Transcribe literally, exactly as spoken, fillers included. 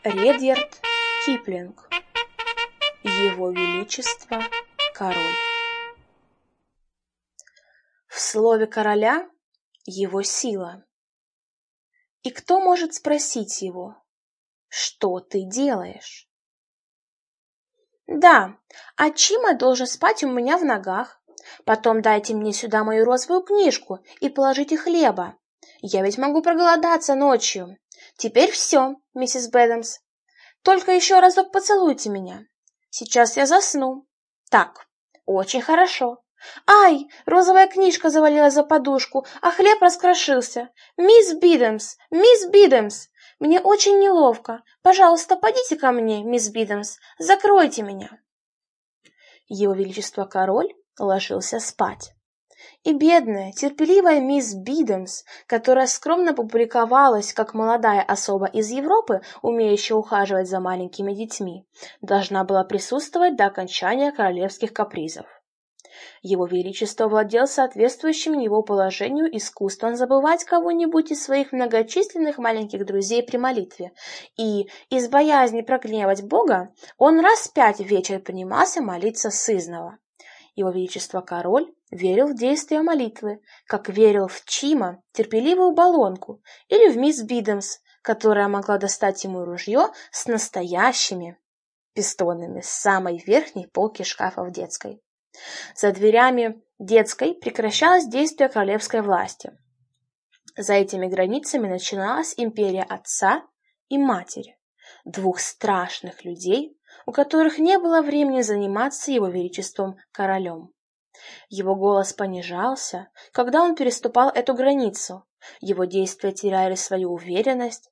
Редьярд Киплинг. Его Величество Король. В слове короля его сила. И кто может спросить его: что ты делаешь? Да, а Чима должен спать у меня в ногах. Потом дайте мне сюда мою розовую книжку и положите хлеба. Я ведь могу проголодаться ночью. Теперь все, миссис Бэддамс. Только еще разок поцелуйте меня. Сейчас я засну. Так, очень хорошо. Ай, розовая книжка завалилась за подушку, а хлеб раскрошился. Мисс Биддамс, мисс Биддамс, мне очень неловко. Пожалуйста, подите ко мне, мисс Биддамс, закройте меня. Его Величество Король ложился спать. И бедная, терпеливая мисс Биддамс, которая скромно публиковалась как молодая особа из Европы, умеющая ухаживать за маленькими детьми, должна была присутствовать до окончания королевских капризов. Его Величество владел соответствующим его положению искусством забывать кого-нибудь из своих многочисленных маленьких друзей при молитве, и, из боязни прогневать Бога, он раз пять в вечер принимался молиться сызнова. Его Величество Король верил в действие молитвы, как верил в Чима, терпеливую баллонку, или в мисс Биддамс, которая могла достать ему ружье с настоящими пистонами с самой верхней полки шкафа в детской. За дверями детской прекращалось действие королевской власти. За этими границами начиналась империя отца и матери, двух страшных людей, у которых не было времени заниматься его величеством королем. Его голос понижался, когда он переступал эту границу, его действия теряли свою уверенность,